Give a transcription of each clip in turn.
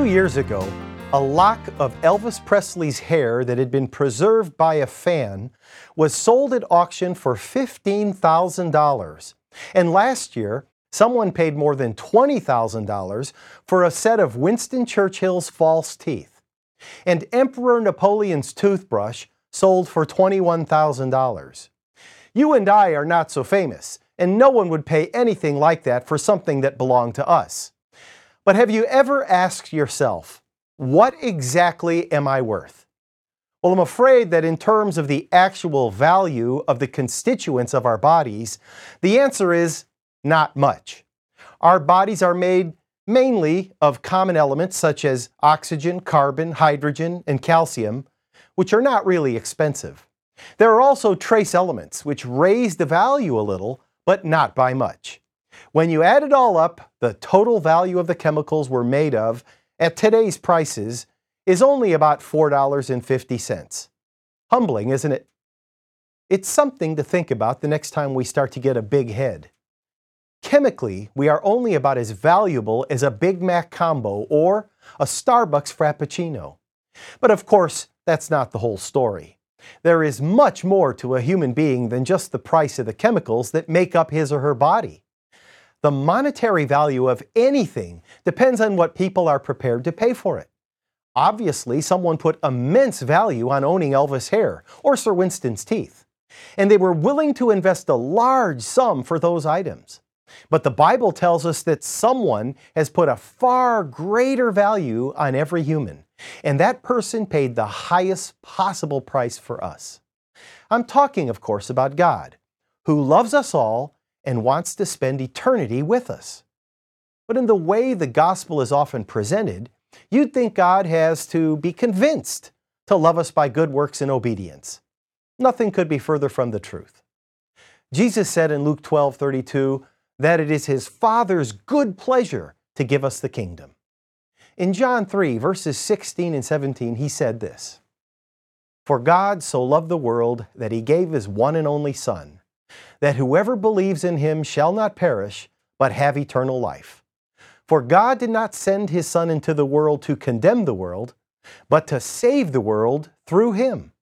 few years ago, a lock of Elvis Presley's hair that had been preserved by a fan was sold at auction for $15,000. And last year, someone paid more than $20,000 for a set of Winston Churchill's false teeth. And Emperor Napoleon's toothbrush sold for $21,000. You and I are not so famous, and no one would pay anything like that for something that belonged to us. But have you ever asked yourself, what exactly am I worth? Well, I'm afraid that in terms of the actual value of the constituents of our bodies, the answer is not much. Our bodies are made mainly of common elements such as oxygen, carbon, hydrogen, and calcium, which are not really expensive. There are also trace elements which raise the value a little, but not by much. When you add it all up, the total value of the chemicals we're made of at today's prices is only about $4.50. Humbling, isn't it? It's something to think about the next time we start to get a big head. Chemically, we are only about as valuable as a Big Mac combo or a Starbucks Frappuccino. But of course, that's not the whole story. There is much more to a human being than just the price of the chemicals that make up his or her body. The monetary value of anything depends on what people are prepared to pay for it. Obviously, someone put immense value on owning Elvis' hair or Sir Winston's teeth, and they were willing to invest a large sum for those items. But the Bible tells us that someone has put a far greater value on every human, and that person paid the highest possible price for us. I'm talking, of course, about God, who loves us all and wants to spend eternity with us. But in the way the gospel is often presented, you'd think God has to be convinced to love us by good works and obedience. Nothing could be further from the truth. Jesus said in Luke 12:32 that it is His Father's good pleasure to give us the kingdom. In John 3, verses 16 and 17, He said this, "For God so loved the world that He gave His one and only Son, that whoever believes in Him shall not perish, but have eternal life. For God did not send His Son into the world to condemn the world, but to save the world through Him."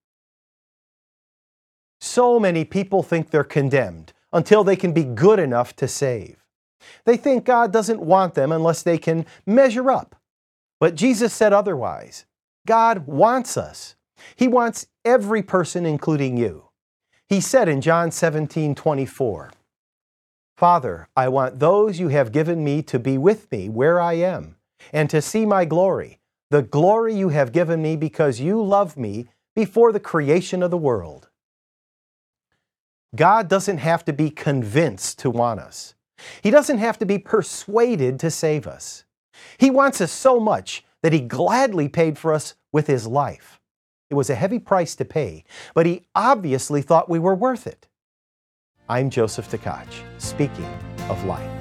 So many people think they're condemned until they can be good enough to save. They think God doesn't want them unless they can measure up. But Jesus said otherwise. God wants us. He wants every person, including you. He said in John 17:24, "Father, I want those you have given me to be with me where I am, and to see my glory, the glory you have given me because you loved me before the creation of the world." God doesn't have to be convinced to want us. He doesn't have to be persuaded to save us. He wants us so much that He gladly paid for us with His life. It was a heavy price to pay, but He obviously thought we were worth it. I'm Joseph Tkach, speaking of life.